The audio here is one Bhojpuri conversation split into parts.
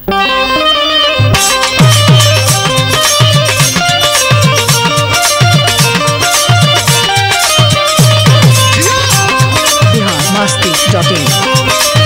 biharmasti.in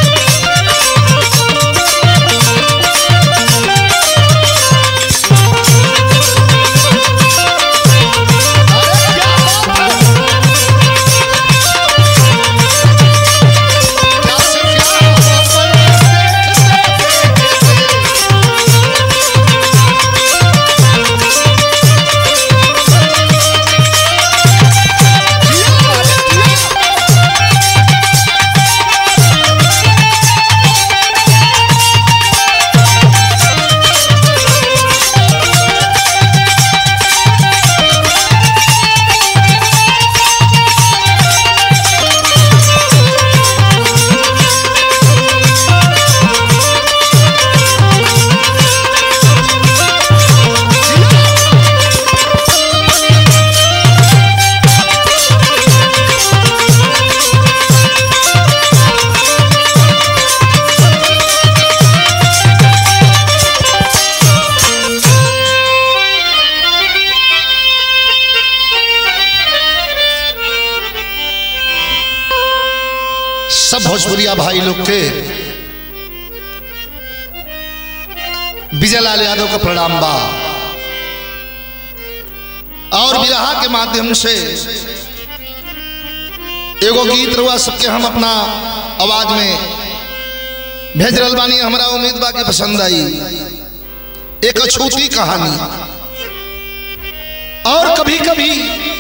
सब भोजपुरिया भाई लोग के विजय लाल यादव का प्रणाम बा और विरहा के माध्यम से एगो गीत रुआ सबके हम अपना आवाज में भेज रहल बानी। हमारा उम्मीद बा के पसंद आई। एक अछूती कहानी और कभी कभी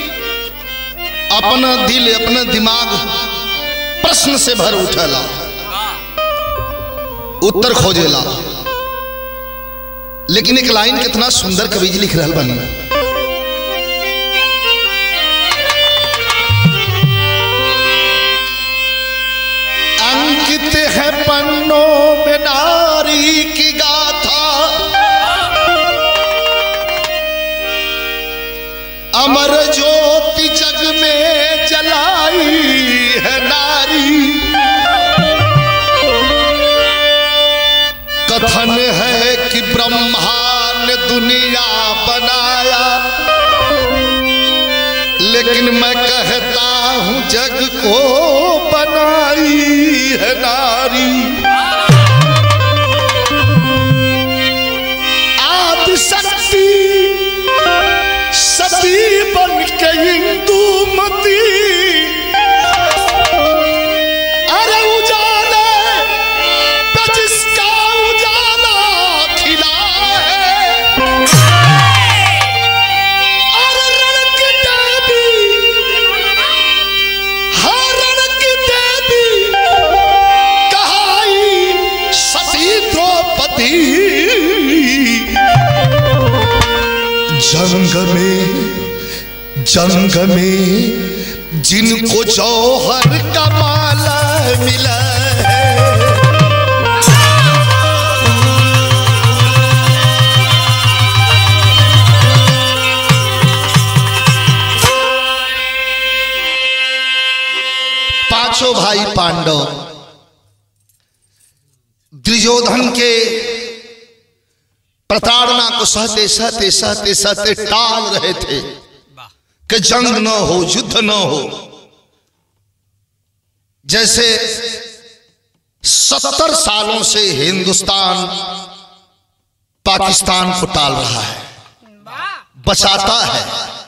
अपना दिल अपना दिमाग प्रश्न से भर उठेला, उत्तर खोजेला। लेकिन एक लाइन कितना सुंदर कवि जी लिख रहल बानी। अंकित है पन्नों में नारी की गाथा, अमर ज्योति जग में जलाई है नारी। कथन है कि ब्रह्मा ने दुनिया बनाया, लेकिन मैं कहता हूं जग को बनाई है नारी। आदि शक्ति सती बन के इंदुमती, अरे उजाले पे जिसका उजाला खिला है, अरे रण की देवी, हर रण की देवी कहाई सती द्रौपदी। जंग में जिनको जौहर का माला मिला है, पांचों भाई पांडव दुर्योधन के प्रताड़ना को सहते सहते सहते सहते टाल रहे थे कि जंग न हो, युद्ध न हो। जैसे 70 सालों से हिंदुस्तान पाकिस्तान को टाल रहा है, बचाता है,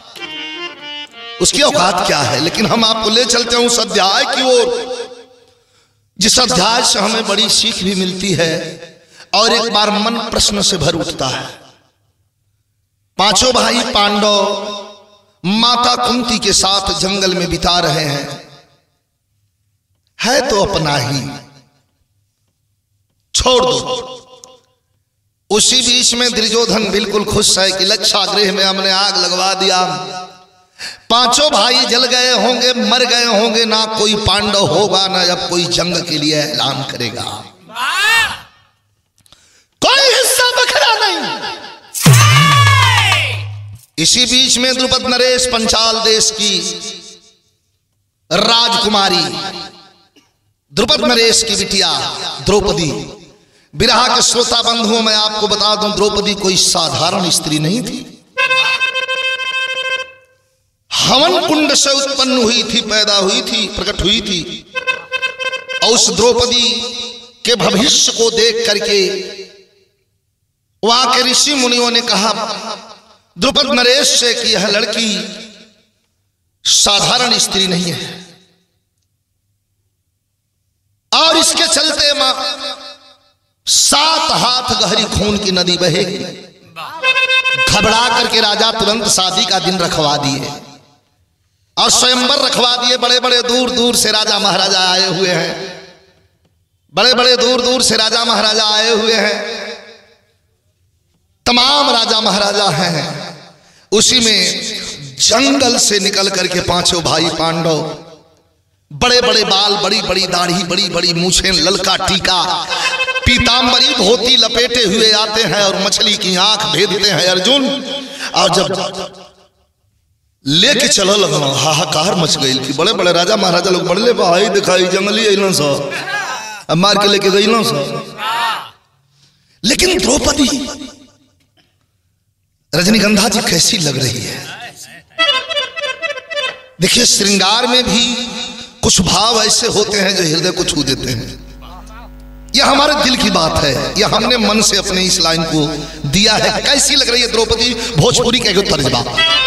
उसकी औकात क्या है। लेकिन हम आपको ले चलते हैं उस अध्याय की ओर, जिस अध्याय से हमें बड़ी सीख भी मिलती है और एक बार मन प्रश्न से भर उठता है। पांचों भाई पांडव माता कुंती के साथ जंगल में बिता रहे हैं, है तो अपना ही, छोड़ दो। उसी बीच में दुर्योधन बिल्कुल खुश है कि लक्षागृह में हमने आग लगवा दिया, पांचों भाई जल गए होंगे, मर गए होंगे, ना कोई पांडव होगा, ना अब कोई जंग के लिए ऐलान करेगा, कोई हिस्सा बखरा नहीं। इसी बीच में द्रुपद नरेश पंचाल देश की राजकुमारी, द्रुपद नरेश की बिटिया द्रौपदी विरहा के श्रोता बंधुओं में आपको बता दूं, द्रौपदी कोई साधारण स्त्री नहीं थी। हवन कुंड से उत्पन्न हुई थी, पैदा हुई थी, प्रकट हुई थी। और उस द्रौपदी के भविष्य को देख करके वहां के ऋषि मुनियों ने कहा द्रुपद नरेश से कि यह लड़की साधारण स्त्री नहीं है, और इसके चलते 7 हाथ गहरी खून की नदी बहेगी। घबरा करके राजा तुरंत शादी का दिन रखवा दिए और स्वयंवर रखवा दिए। बड़े बड़े दूर दूर से राजा महाराजा आए हुए हैं, बड़े बड़े दूर दूर से राजा महाराजा आए हुए हैं, तमाम राजा महाराजा हैं। उसी में जंगल से निकल करके 5 भाई पांडव, बड़े बड़े बाल, बड़ी बड़ी दाढ़ी, बड़ी बड़ी मूछें, ललका टीका, पीतांबरी धोती लपेटे हुए आते हैं और मछली की आंख भेदते हैं अर्जुन। और जब लेके चलो लगना, हाहाकार मच गई कि बड़े बड़े राजा महाराजा लोग बड़े भाई दिखाई जंगली अइलन सा मार के लेके गई ना सा। लेकिन द्रौपदी रजनीगंधा जी कैसी लग रही है। देखिए श्रृंगार में भी कुछ भाव ऐसे होते हैं जो हृदय को छू देते हैं। यह हमारे दिल की बात है, यह हमने मन से अपने इस लाइन को दिया है। कैसी लग रही है द्रौपदी, भोजपुरी का एक तर्जबा।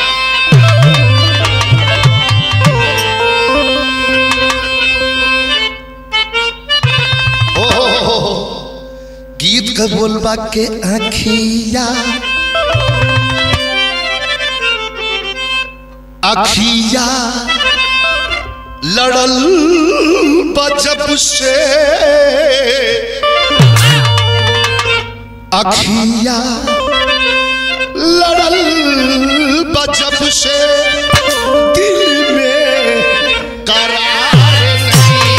गीत का बोलबा के आखिया आखिया लड़ल बजब से, आखिया लड़ल बजब से दिल में करार नहीं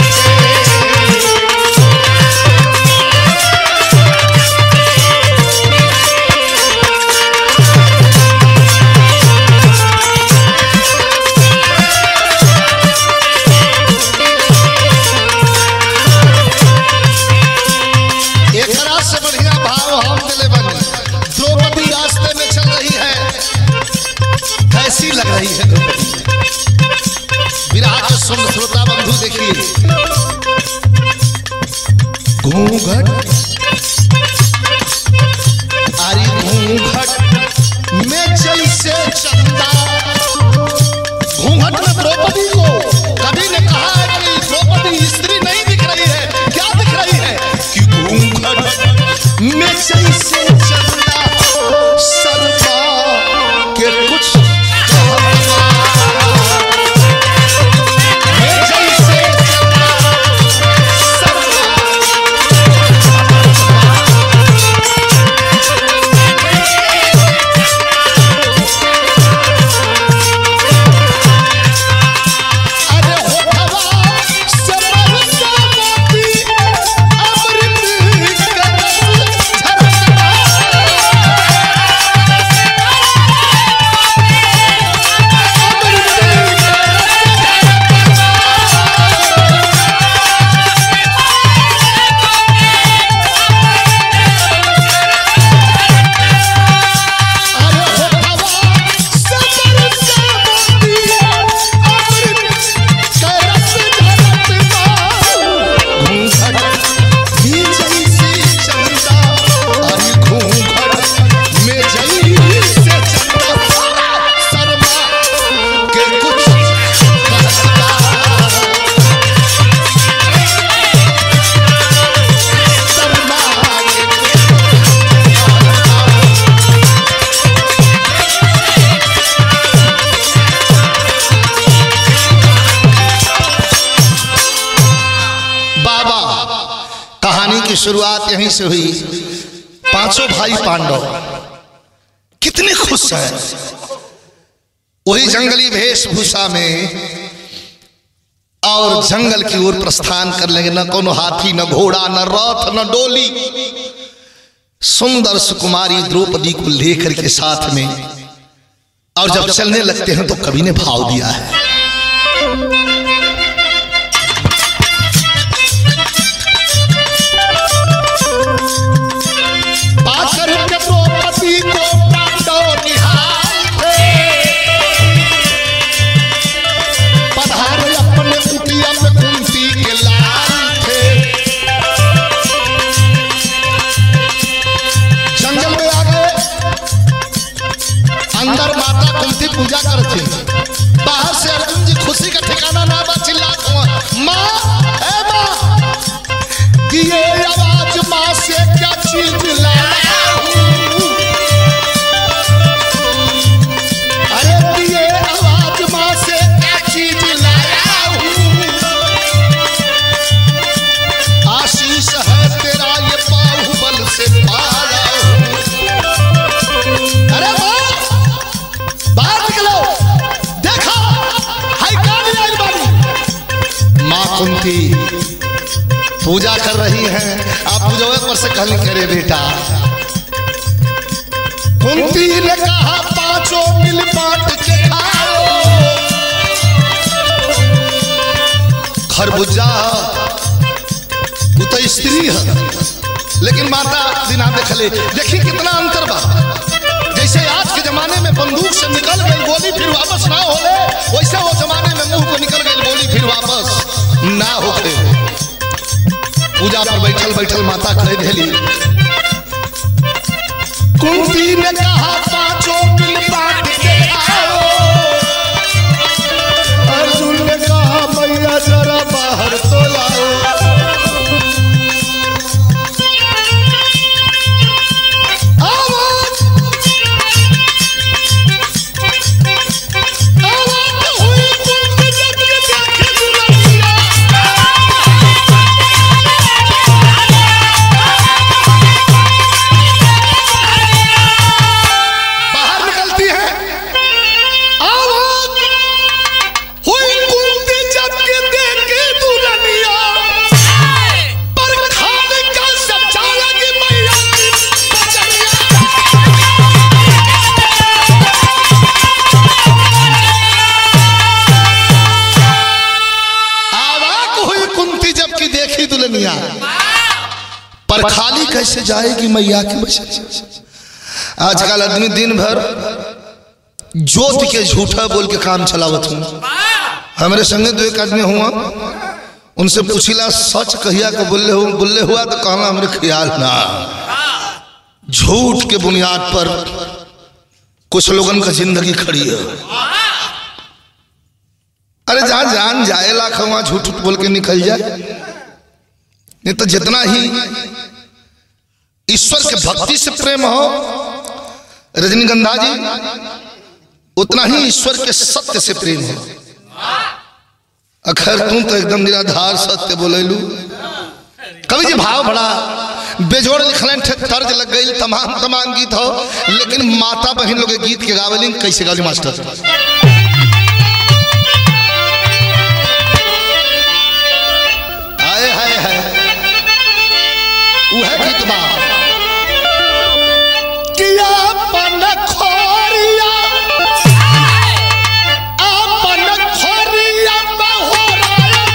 लग रही है। विराह के सुन श्रोता बंधु देखिए, घूंघट आरी घूंघट में जैसे चंदा। घूंघट में द्रौपदी को कभी ने कहा है कि द्रौपदी स्त्री नहीं दिख रही है, क्या दिख रही है कि घूंघट में जैसे चंदा शर्मा के कुछ शुरुआत यहीं से हुई। 5 भाई पांडव कितने खुश हैं, वही जंगली वेशभूषा में और जंगल की ओर प्रस्थान कर लेंगे। न कोनो हाथी, न घोड़ा, न रथ, न डोली, सुंदर सुकुमारी द्रौपदी को लेकर के साथ में। और जब चलने लगते हैं तो कवि ने भाव दिया है, पूजा करते बाहर से अर्जुन जी खुशी का ठिकाना ना बा चिल्लात हुआ माँ ए माँ दिए आवाज माँ से क्या चीज लाया हूँ अरे दिए आवाज माँ से क्या चीज लाया हूँ आशीष है तेरा ये बाहुबल से पाया हूँ अरे माँ बाहर निकलो देखा हाई कान आई बानी माँ कुंती पूजा कर रही हैं आप पूजा पर से कहली करे बेटा कुंती ने कहा पांचों मिल बांट के खाओ खरबूजा वो तो स्त्री है लेकिन माता बिना देखले देखी कितना अंतर बा जैसे आज के जमाने में बंदूक से निकल गई गोली फिर वापस ना होले वैसे वो जमाने में मुंह को निकल गई गोली फिर वापस ना होके पूजा पर बैठल बैठल माता कह देली कुंती ने कहा पांचों मिल बांट के खाओ अर्जुन ने कहा मैया जरा बाहर तो लाओ पर खाली कैसे जाएगी मैया की बचा आजकल आदमी दिन भर ज्योति के झूठा बोल के काम चलावत हूँ हमारे संगे दो एक आदमी हुआ उनसे पूछिला सच कहिया को बोले हुआ तो कहना हमारे ख्याल ना झूठ के बुनियाद पर कुछ लोगन का जिंदगी खड़ी है अरे जहां जान जाए लाख वहां झूठ बोल के निकल जाए नहीं तो जितना ही ईश्वर के भक्ति से प्रेम हो रजनीगंधा जी उतना ही ईश्वर के सत्य से प्रेम हो अखर तुम तो एकदम निराधार सत्य बोलेलू कवि जी भाव बड़ा बेजोड़ लिखलन तर्ज लग गई तमाम तमाम गीत हो लेकिन माता बहन लोग गीत के गावली कैसे गावली मास्टर आए हाय हाय वह गीत बा किया पन खोरिया अपन खोरिया बहोराया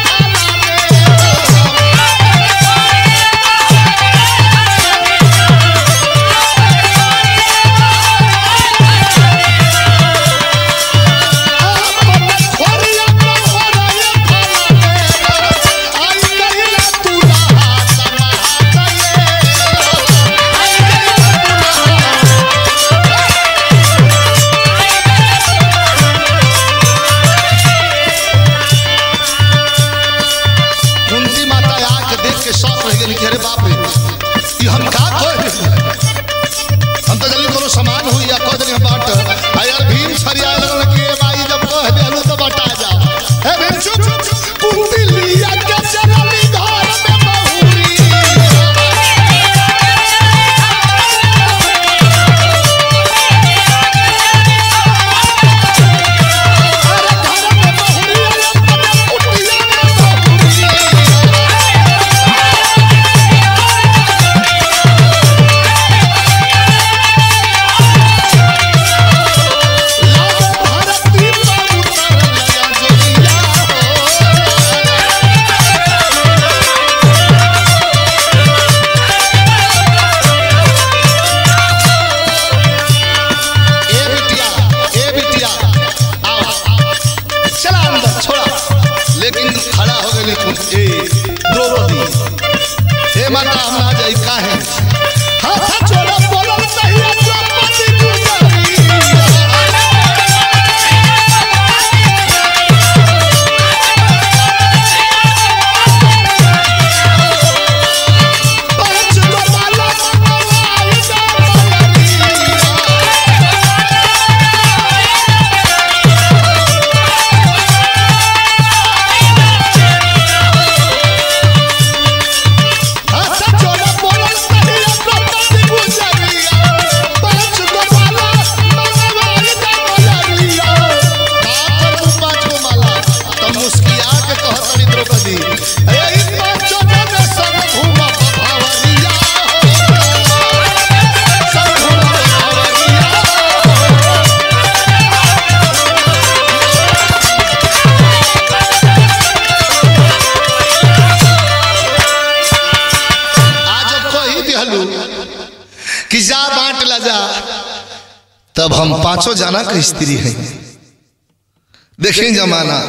दिहलू कि जा बांट ला जा, तब हम पांचों जाना का स्त्री हैं। देखें जमाना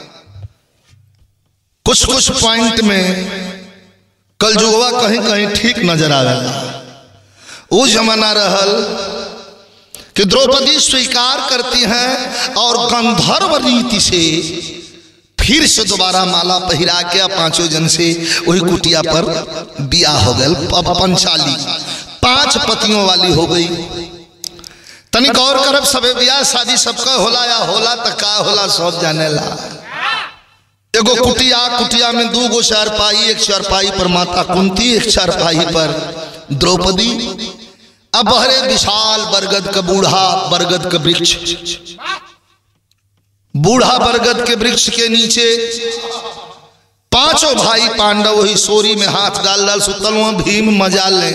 कुछ कुछ पॉइंट में कलजुगवा कहीं कहीं ठीक नजर आवेला। वो जमाना रहल कि द्रौपदी स्वीकार करती हैं और गंधर्व रीति से फिर से दोबारा माला पहिरा के पांचों जन से वही कुटिया पर बियाह हो गए। अब पंचाली 5 पतियों वाली हो गई। तनिक और करब सबे बियाह शादी सबका होला या होला तो का होला सब जाने ला। एगो कुटिया, कुटिया में 2 गो चारपाई, एक चारपाई पर माता कुंती, एक चारपाई पर द्रौपदी। अब हरे विशाल बरगद का बूढ़ा बरगद का वृक्ष, बूढ़ा बरगद के वृक्ष के नीचे पांचों भाई पांडव वही सोरी में हाथ डाल डाल सुतल भीम मजा ले।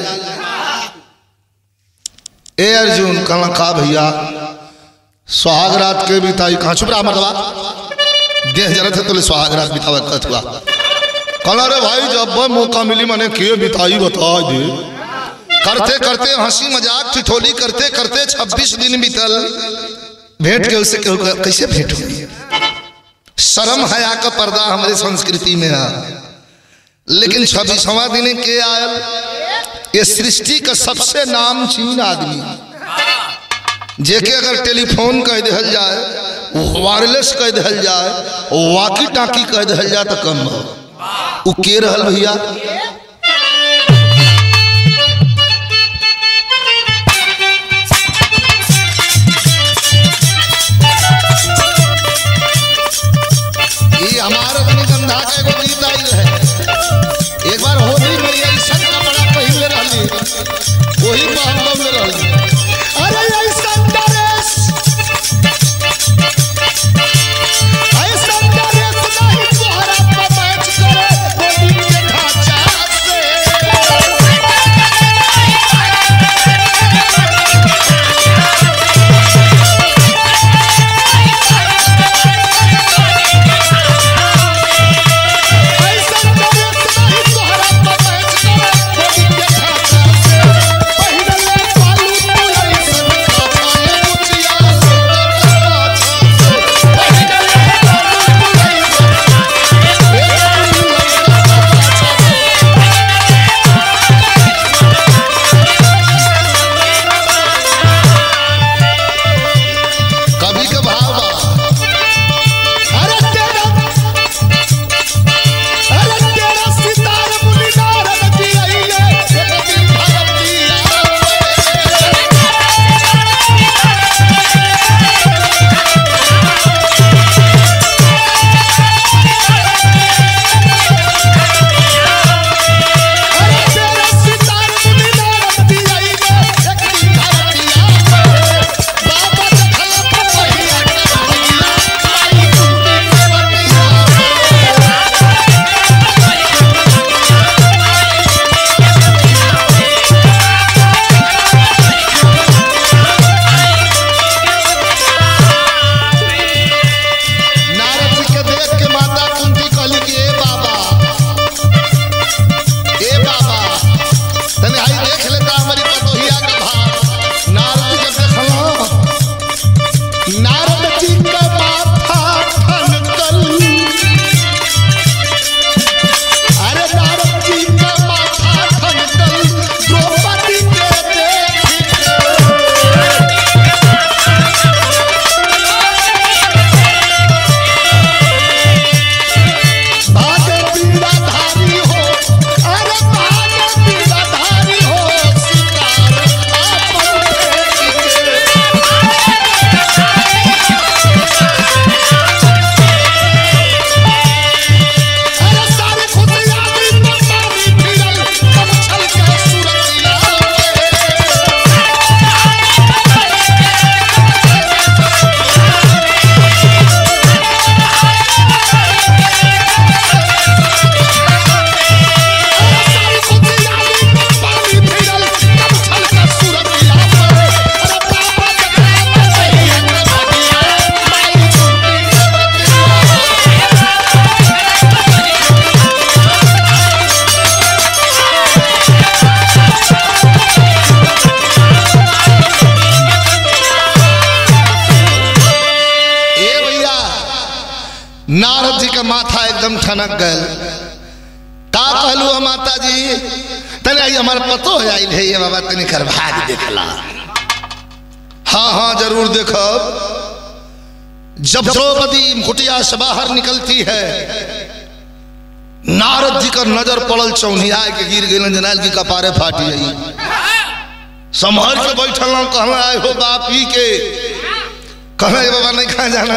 ए अर्जुन कहला का भैया सुहाग रात के बिताई कहाँ चुप रहा मर्दवा देह जरा थे तो सुहाग रात बितावा कथुआ। कहला रे भाई जब मौका मिली मैंने के बिताई बता दे। करते करते हंसी मजाक ठिठोली करते करते 26 दिन बीतल। भेंट के उससे कैसे भेंट हुई? शर्म हया का पर्दा हमारे संस्कृति में है। लेकिन 26वां दिन के आयल ये सृष्टि का सबसे नामचीन आदमी जेके अगर टेलीफोन कह दिहल जाए, वायरलेस कह दिहल जाए, वाकी टाकी कह दिहल जाए तो कम वो के रहल भैया? हमारा रजनीगंधा का एगो गीत आई है। एक बार होली में ऐसा कपड़ा पहले रहली वही पहन ले रहली। अरे ऐसा ड्रेस नहीं तोहरा पे मैच करे होली के ढांचा खनक गल का कहलू माता जी तने आई हमार पतो आइल है ये बाबा तने कर भाग देखला। हाँ हाँ जरूर देखब। जब द्रौपदी कुटिया से बाहर निकलती है नारद जी का नजर पड़ल चौनिया के गिर गए जनाल की कपारे फाटी गई। संभल के बैठल कहना आए हो बाप ही के कहना बाबा नहीं खा जाना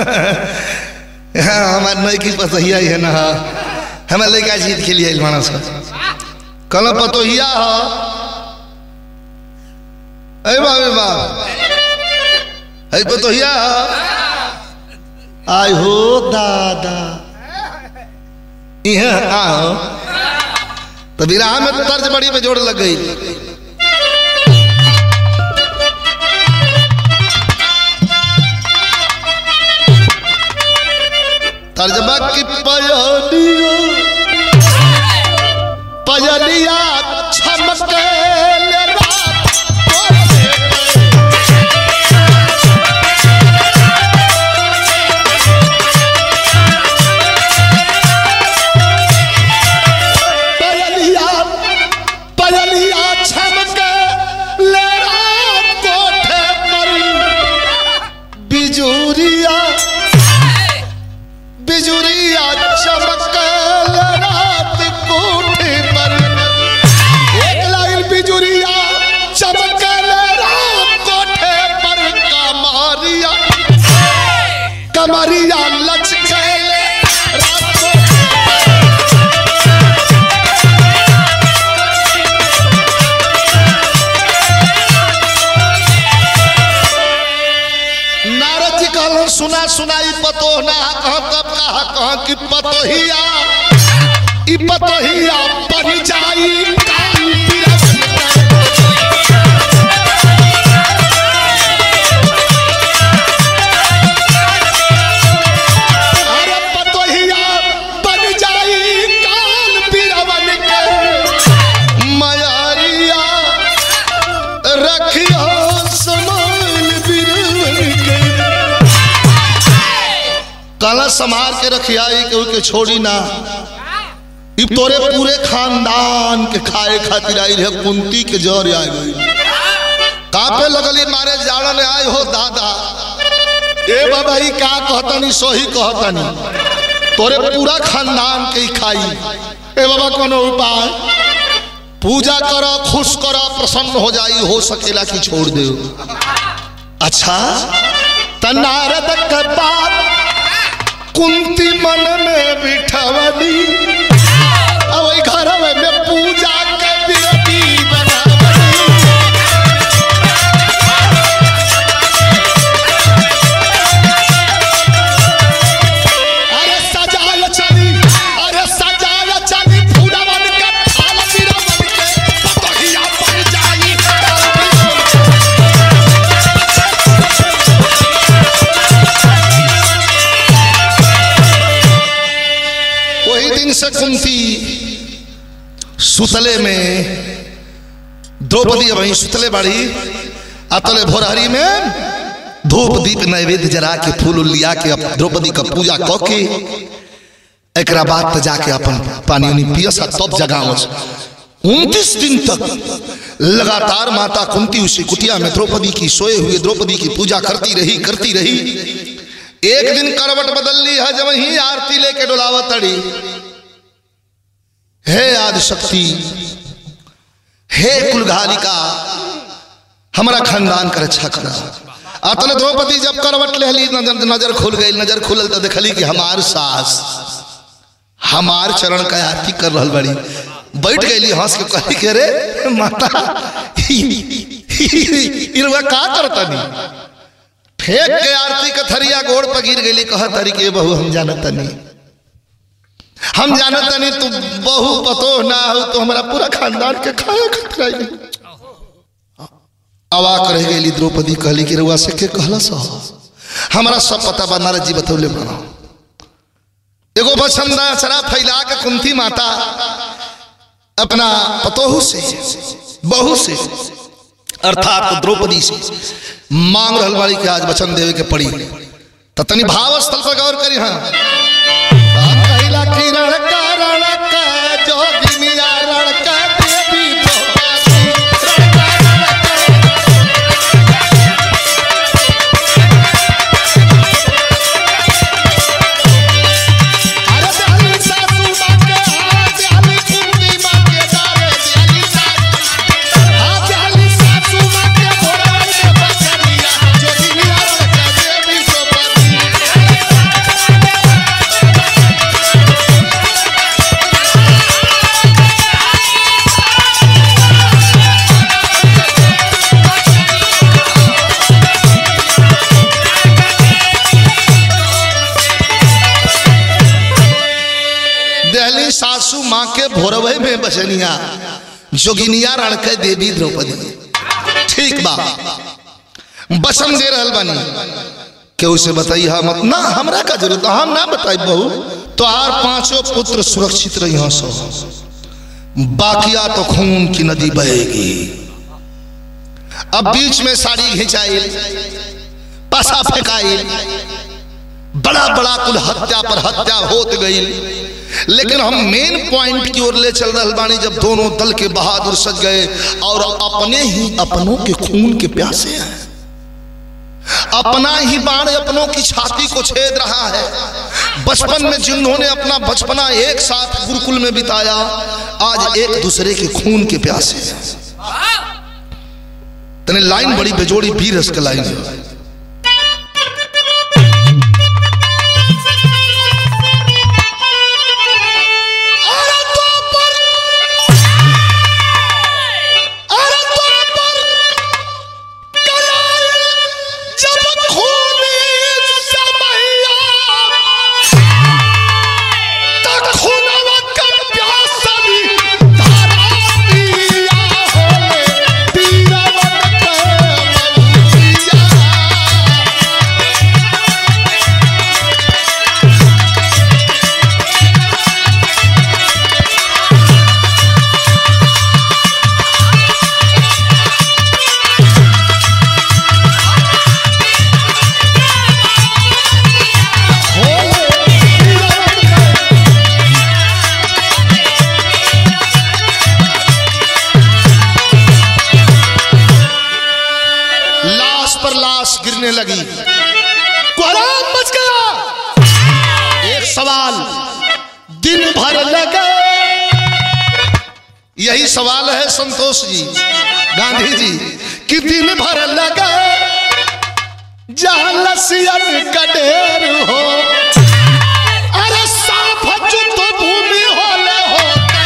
हाँ हमारे नहीं की पतहिया है ना हमें लेकर जीत के लिए मानस कहना पतोहिया है बाबे बाप है पतोहिया आय हो दादा आओ तो विराह में तर्ज बड़ी में जोड़ लग गई। तर्जमा की पयलिया छमके सुना सुनाई पतो ना कहा तब कहा कि पतोहिया ई पतोहिया बन जाई अरे पतोहिया बन जाई काल बिरवन के मयारिया रखियो समान बिरवन के काला समार के रखियाई के छोड़ी ना तोरे पूरे खानदान के खाए खातिर आई है कुंती के जर आ गई कापे लगली मारे जाड़न आए हो दादा ए बाबा ही का कहतनी सोही कहतनी तोरे पूरा खानदान के खाई ए बाबा कोनो उपाय पूजा करो खुश करो प्रसन्न हो जाई हो सकेला कि छोड़ दे। अच्छा तनारद के बात कुंती मन में बिठवनी अब घर में पूजा के विरोधी अरे सजाय चली फूलवन के थाल बिरवन के पतोहिया बन जाई से कुंती सुतले में द्रौपदी वहीं सुतले बाड़ी अतले भोरहरी में धूप दीप नैवेद्य जरा के फूल लिया के द्रौपदी का पूजा क के एक बाद जाके अपन पानी उनी पियस तब जगाओ। 29 दिन तक लगातार माता कुंती उसी कुटिया में द्रौपदी की सोए हुए द्रौपदी की पूजा करती रही। एक दिन करवट बदल ली है जब ही आरती लेके डुलावत तड़ी हे आदि शक्ति हे कुलघालिका हमारा खानदान कर रक्षा करा। अतल द्रौपदी जब करवट ले ली नजर खुल गई। नजर खुलल तो देखली कि हमार सास हमार चरण का आरती कर रहल बड़ी। बैठ गई हंस के कही के रे माता इरवा का करतनी फेंक के आरती का थरिया गोड़ पर गिर गई। कह तरी के बहू हम जानतनी तू बहू पतो ना हो तो हमारा पूरा खानदान के खाए खतरा अवाक रह गई। द्रौपदी कहली कि रुआ से के कहला सो हमारा सब पता बा नारद जी बतौले मानो। एगो बछंदा चरा फैला के कुंती माता अपना पतोहू से बहू से अर्थात द्रौपदी से मांग रहल वाली के आज वचन देवे के पड़ी। तो तनी भाव स्थल पर गौर करी। हाँ उठी रणका रणका जोगिनिया रणका देवी द्रौपदी अरे ब्याली सासू माँ के हाथ ब्याली कुंती माँ के डाले ब्याली सासू माँ के भोरवाई में बचनिया जोगिनिया रणका देवी द्रौपदी दहली सासू माँ के भोरवे में बचनिया जोगिनिया रणके देवी द्रौपदी। ठीक बा बसम दे रहल बानी केहू से बताई मत ना हमरा का जरूरत हम ना बताई बहू तो आर पांचों पुत्र सुरक्षित रही सो बाकिया तो खून की नदी बहेगी। अब बीच में साड़ी घिंचाई पासा फेंकाई बड़ा बड़ा कुल हत्या पर हत्या होत गई लेकिन हम मेन पॉइंट की ओर ले चल रहे बानी जब दोनों दल के बहादुर सज गए और अपने ही अपनों के खून के प्यासे हैं अपना ही बाण अपनों की छाती को छेद रहा है। बचपन में जिन्होंने अपना बचपना एक साथ गुरुकुल में बिताया आज एक दूसरे के खून के प्यासे हैं। तने लाइन बड़ी बेजोड़ी वीर रस का लाइन है। गिरने लगी कोहराम मच गया। एक सवाल दिन भर लगे यही सवाल है संतोष जी गांधी जी कि दिन भर लगे जहां लसियन का ढेर हो अरे साफ जुत भूमि होले हो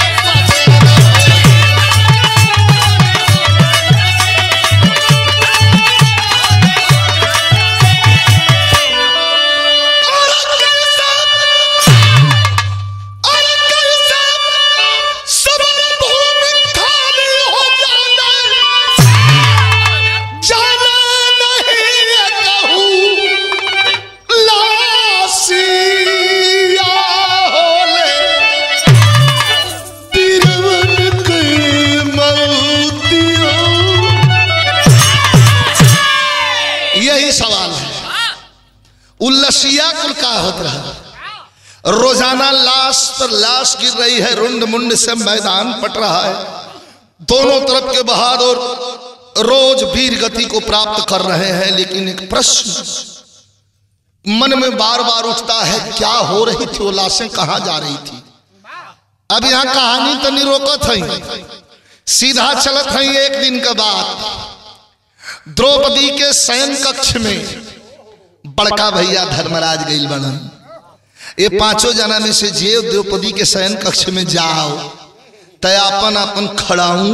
उल्लसिया कुल का होता रहा। रोजाना लाश पर लाश गिर रही है रुंड मुंड से मैदान पट रहा है। दोनों तरफ के बहादुर रोज वीर गति को प्राप्त कर रहे हैं लेकिन एक प्रश्न मन में बार बार उठता है क्या हो रही थी वो लाशें कहां जा रही थी। अब यहां कहानी तो नहीं रोकत है सीधा चलत है। एक दिन के बाद द्रौपदी के शयन कक्ष में बड़का भैया धर्मराज गइल बनन। ये पांचों जना में से जे द्रौपदी के शयन कक्ष में जाओ तय अपन अपन खड़ाऊ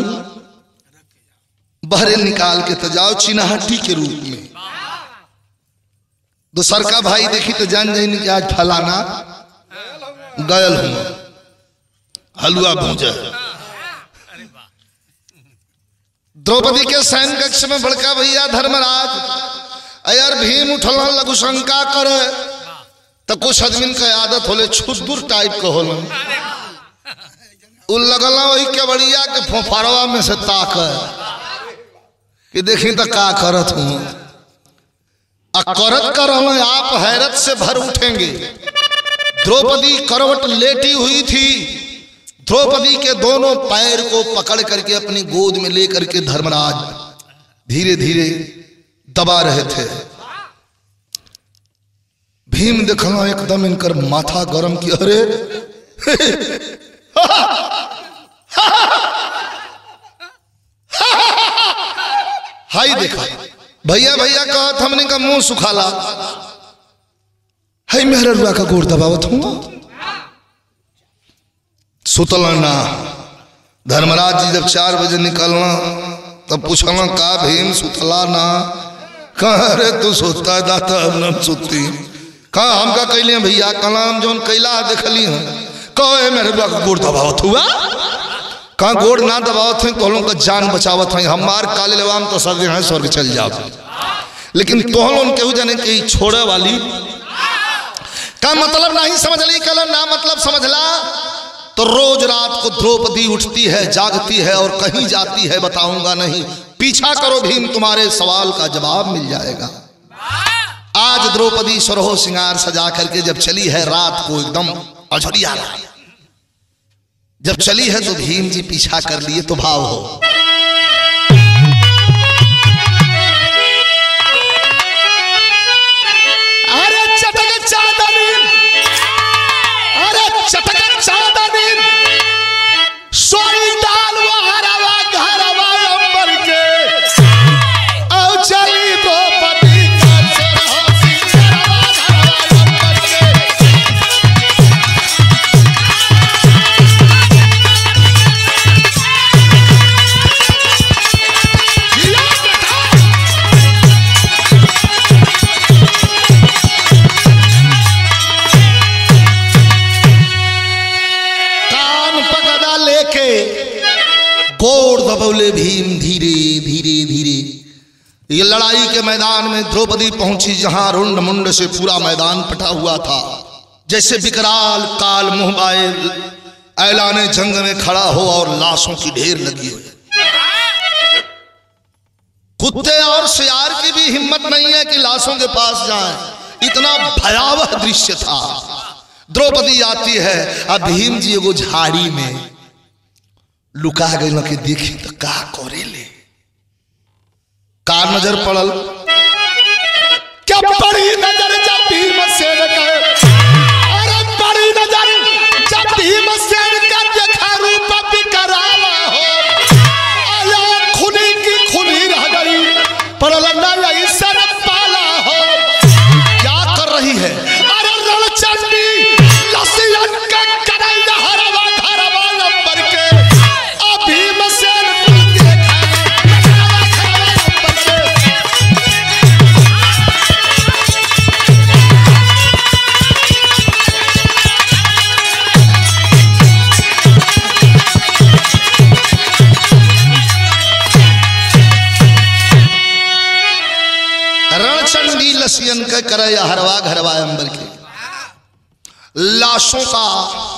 बहरे निकाल के तो जाओ चिन्हाटी के रूप में। दूसर का भाई देखी तो जान जाइए कि आज फलाना गयल हूं हलवा भूजा। द्रौपदी के शयन कक्ष में बड़का भैया धर्मराज यार भीम उठल लगू शंका करे तो कुछ आदमी का आदत होले छुदुर टाइप का होलन उ लगल वही केवड़िया के फोफारवा में से ताक कि देखी तो का करत हूँ करत कर आप हैरत से भर उठेंगे। द्रौपदी करवट लेटी हुई थी। द्रौपदी के दोनों पैर को पकड़ करके अपनी गोद में लेकर के धर्मराज धीरे धीरे दबा रहे थे। भीम देखना एकदम इनकर माथा गरम की, अरे हाई देखा भैया भैया कहा, हमने का मुंह सुखाला, हाई मेहरा रुआ का गोड़ दबावत हूँ। सुतलना धर्मराज जी जब 4 बजे निकलना तब पूछना का भीम सुतला ना, कहा रे तू सोता दाता न सुती, कहा हम का कैलिए भैया, कलाम जोन कैला देखली हैं, कहे मेरे रुआ का गोड़ दबावत हुआ, कहा गोड़ ना दबावत हैं तो लोग का जान बचावत हैं, हमार काले लेवाम तो सब हैं स्वर्ग चल जाओ, लेकिन तोहलों केहू जाने की छोड़े वाली का मतलब नहीं समझ ली, कल ना मतलब समझला तो रोज रात को द्रौपदी उठती है, जागती है और कहीं जाती है बताऊंगा नहीं। पीछा करो भीम, तुम्हारे सवाल का जवाब मिल जाएगा। आज द्रौपदी सरहो श्रृंगार सजा करके जब चली है, रात को एकदम अझरिया जब चली है तो भीम जी पीछा कर लिए तो भाव हो, अरे चटक चांदनी, अरे चटक चांदनी, सोई डाल हरवा घरवा अंबर के, औ चली द्रौपदी का सरहो सिंगारवा घरवा अंबर के। गोड़ दबौले भीम धीरे धीरे धीरे। ये लड़ाई के मैदान में द्रौपदी पहुंची जहां रुंड मुंड से पूरा मैदान पटा हुआ था, जैसे विकराल काल मुहबाए ऐलाने जंग में खड़ा हो और लाशों की ढेर लगी हो। कुत्ते और सियार की भी हिम्मत नहीं है कि लाशों के पास जाएं, इतना भयावह दृश्य था। द्रौपदी आती है, अब भीम जी एगो झाड़ी में लुका गई कि देखी तो का करे ले, का नजर पड़ल, क्या बड़ी नजर जब भीमसेन का, अरे बड़ी नजर जब भीमसेन का देखा रूप विकराल हो, आया खुली की खुली रह गई, पड़ल नहीं सर पाला हो। क्या कर रही है, अरे रणचंडी लसियन का करैया हरवा घरवा नंबर के, रणचंडी लसियन का करैया हरवा घरवा अंबर के, लाशों का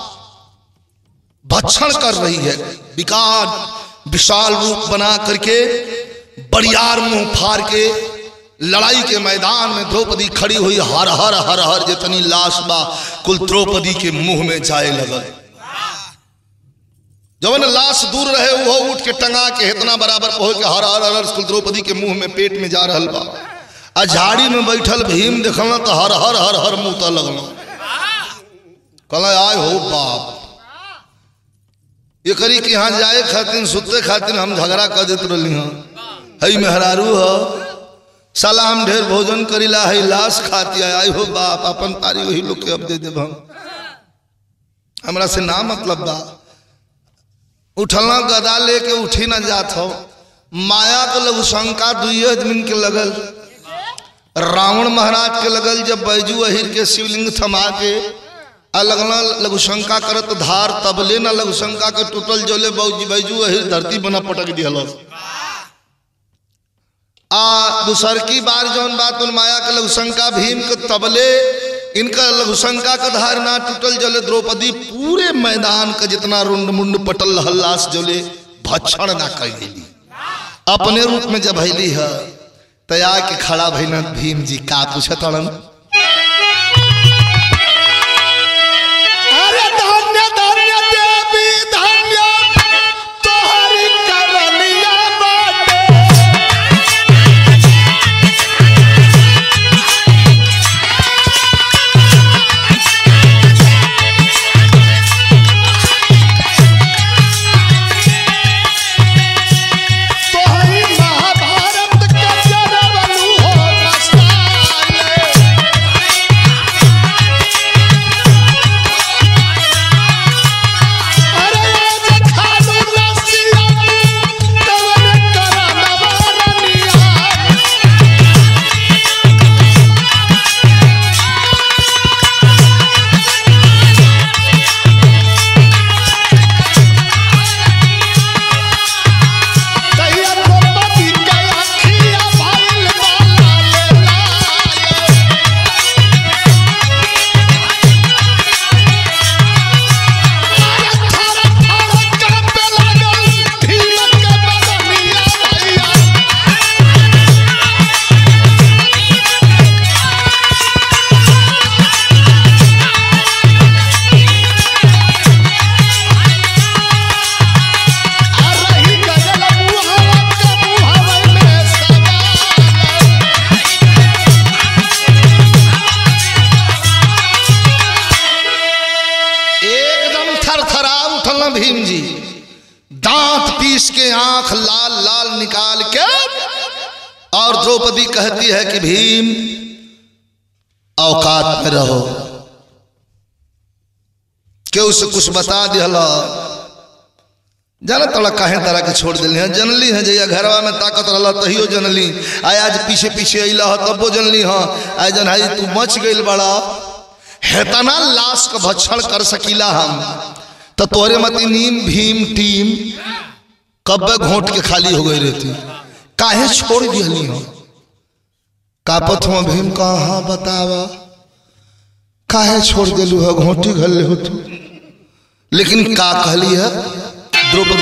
भक्षण कर रही है, विशाल रूप बना करके बड़ियार मुंह फाड़ के लड़ाई के मैदान में द्रौपदी खड़ी हुई, हर हर हर हर जितनी लाश बा कुल द्रौपदी के मुंह में जाए लगल। जब लाश दूर रहे वो उठ के टंगा के इतना बराबर पहुंच के हर हर हर कुल द्रौपदी के मुंह में पेट में जा रहा बा। झाड़ी में बैठल भीम देखल तो हर हर हर हर मुँह तो लगल, कल आय हो बाप, ये करी कि यहाँ जाए खातिर सुते खातिर हम झगड़ा कर देते रही हाँ, हई मेहरारू हो साला हम ढेर भोजन करीला, हई लाश खाती आई हो बाप, अपन पारी वही लोग के अब दे देव हम, हमरा से ना मतलब बा। उठलना गदा लेके उठी ना जात हो, माया के लघु शंका 2 आदमी के लगल, रावण महाराज के लगल, जब बैजू अहिर के शिवलिंग थमा के अलगना लघु शंका करत धार तबले ना लघु शंका के टूटल जोले बैजू अहिर धरती बना पटक दिया। दूसर की बार जौन बात माया के लघु शंका भीम के तबले इनका लघु शंका का धार ना टूटल जोले, द्रौपदी पूरे मैदान का जितना रुंड मुंड पटल हल्लास जोले भक्षण ना कैली, अपने रूप में जब भैली है तया के खड़ा भैन भीम जी का पूछत और द्रौपदी कहती है कि भीम औकात में रहो, के उसे कुछ बता दिया जाना तोड़ा काहे तरह के छोड़ दिली है। जनली है जैया घरवा में ताकत रहा तहियो जनली, आज पीछे पीछे अला हो तबो जनली हाँ। आज जनाई तू मच गई बड़ा हेतना लाश का भक्षण कर सकीला हम तो तोरे मती नीम भीम टीम कब घोट के खाली हो गई रहती, काहे छोड़ दिली हो। कापत हो भीम कहा बतावा काहे छोड़ दिलू है, घोटी घल हो तू। लेकिन का कहली है द्रौपदी,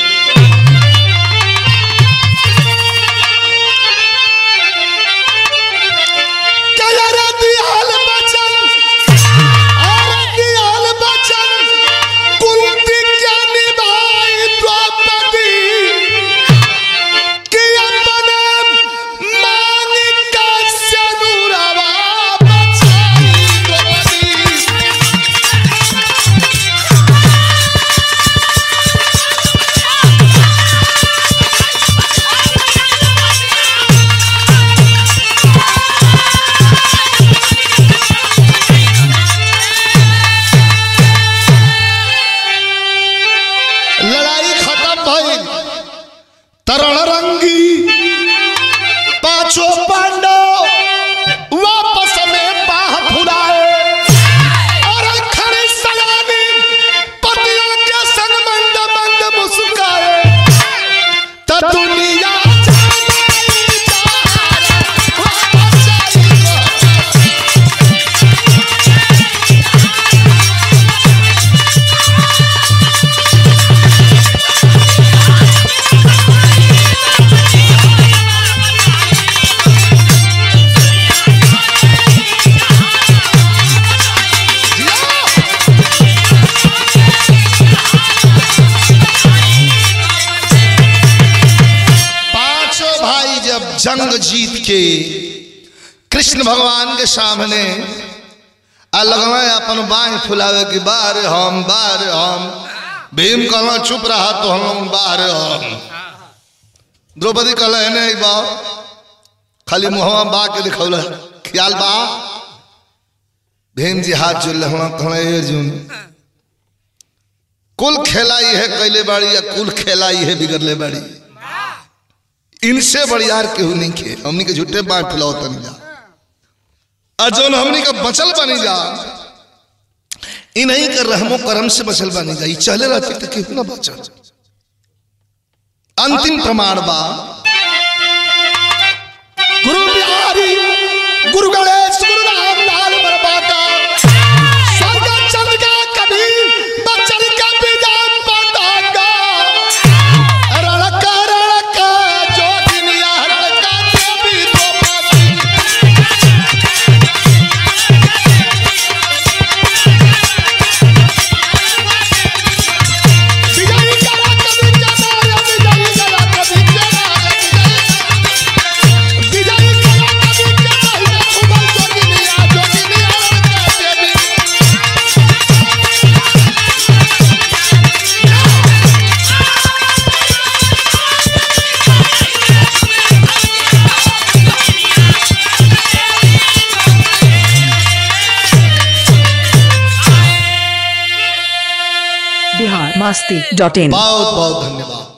जंग जीत के कृष्ण भगवान के सामने लगना अपन बाह फुलावे की बार हम भीम कहना चुप रहा तो हम बाहर हम। द्रौपदी कहला है नहीं बा खाली मुहवा बा के दिखौला ख्याल बा। भीम जी हाथ जोड़ अर्जुन कुल खेलाई है कैले बाड़ी या कुल खेलाई है बिगड़ले बाड़ी, इनसे बड़ियार केहू नहीं खे। हमनी के झूठे बाढ़ फुलाओ तनी जा अजोन हमनी का बचल बनी जा, इन्हीं का रहमो करम से बचल बनी जा। चले रहते तो केहू ना बचल। अंतिम प्रमाण बा गुरु बिहारी गुरु गणेश गुरु राम लाल बरबा का स्वर्ग चल गया कभी बचल का बिजान पाता रणका जोगिनिया रणका देवी द्रौपदी विजयी करा कभी जमाया विजयी करा कभी जमाया विजयी करा कभी जमाया उमर जोगिनिया जोगिनिया रणका देवी। biharmasti.in बहुत बहुत धन्यवाद।